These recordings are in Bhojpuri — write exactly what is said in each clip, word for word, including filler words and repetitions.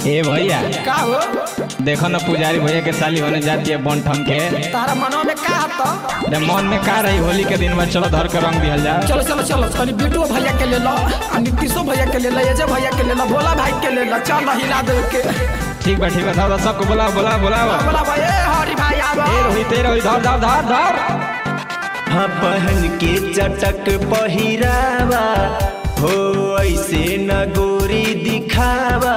ए भैया का हो? देखो ना पुजारी भैया के साली होने जाती है बन ठम के। तारा मनवा में का तो? अरे मन में का रही होली के दिन में, चलो धर के रंग दिया जाए। चलो चलो चलो तनी बिटू भैया के ले लो, नीतीशो भैया के ले लो, अजय भैया के ले लो, भोला भाई के ले लो, चल हिला दे के। ठीक बा ठीक बा, धर सबको बुला बुला बुला बोला भाई ए हरी भाई आवा। ए रोहित ए रोहित धर धर धर धर। हाँ पहन के चटक पहिरावा हो ऐसे न गोरी दिखावा।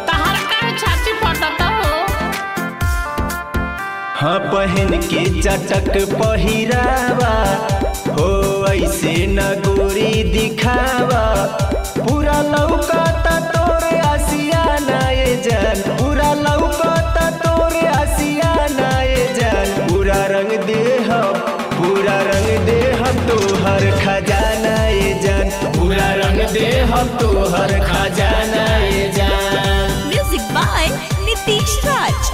हाँ पहन के चटक पहिरावा हो ऐसे न गोरी दिखावा। पूरा लौकता तोरे आसियाना ये जान, पूरा लौकता तोरे आसियाना ये जान। पूरा रंग देह पूरा रंग देह तोहर खजाना ये जान, पूरा रंग देह तोहर खजाना ये जान। Music by Nitish Raj.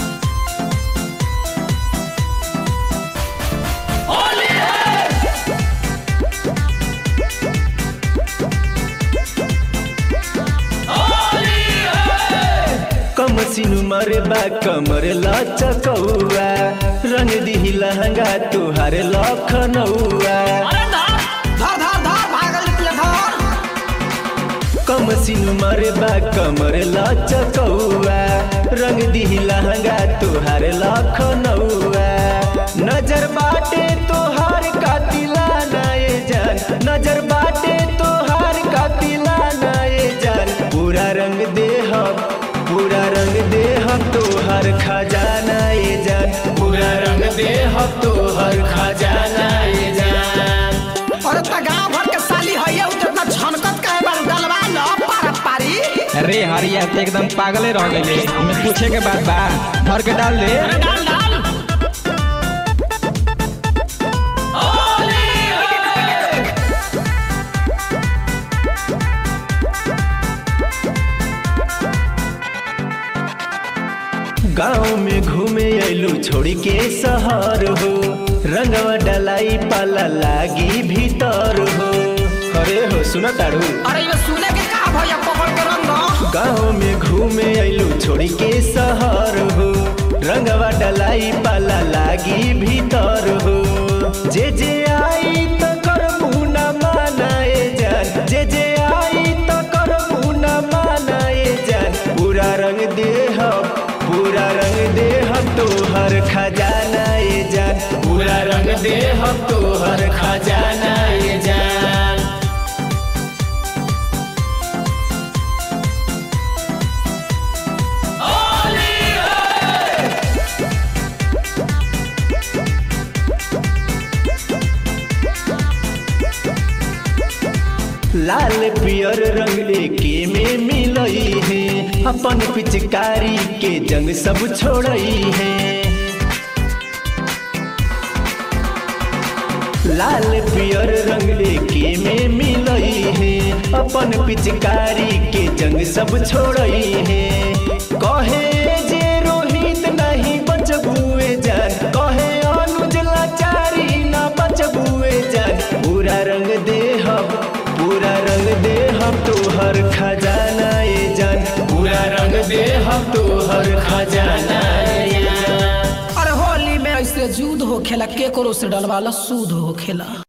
कम सिनु मरबा कमर लचकौआ, रंग दिही लहंगा तुहार लखनऊआ। धर धर धर भागल के धर। कम सिनु मरबा कमर लचकौआ, रंग दिही लहंगा तुहार लखनऊआ। नजर बाटे तोहार कातिला ना ये जान, नजर बाटे तोहार कातिला ना ये जान। पूरा रंग देह पूरा रंग देह तोहर खजाना ये जान, पूरा रंग देह तोहर खजाना ये जान। और त गांव भर के साली है उतना झनकत काहे बार गलवा न पारा पारी। अरे हरिया ते एकदम पागले रह गए, हमें पूछे के बाद बा धर के डाल दे। डाल डाल गाँव में घूमे अइलू छोड़ के शहर हो, रंगवा डलाई पाला लागी भीतर हो। अरे हो सुना तारू, अरे ये सुने के का भैया पकड़ के रंग। गाँव में घूमे अइलू छोड़ के शहर हो, रंगवा डलाई पाला लागी भीतर हो। जे जे आई त करबू न मानाए जान, जे जे आई त करबू न मानाए जान। पूरा रंग देह पूरा रंग देह तोहर खजाना ये जान, पूरा रंग देह तोहर खजाना ये जान। लाल पियर रंग एके में मिलई है, अपन पिचकारी के जंग सब छोड़ई है। लाल पियर रंग एके में मिलई है, अपन पिचकारी के जंग सब छोड़ई है। कहे जे रोहित नहीं बचबुए जान, कहे अनुज लाचारी ना बचबुए जान। पूरा रंग देह पूरा रंग देह तोहर खजाना ये जान, पूरा रंग देह तोहर खजाना ये जान। अरे होली में ऐसे जुद हो खेला, केकरो से डलवाला सूद हो खेला।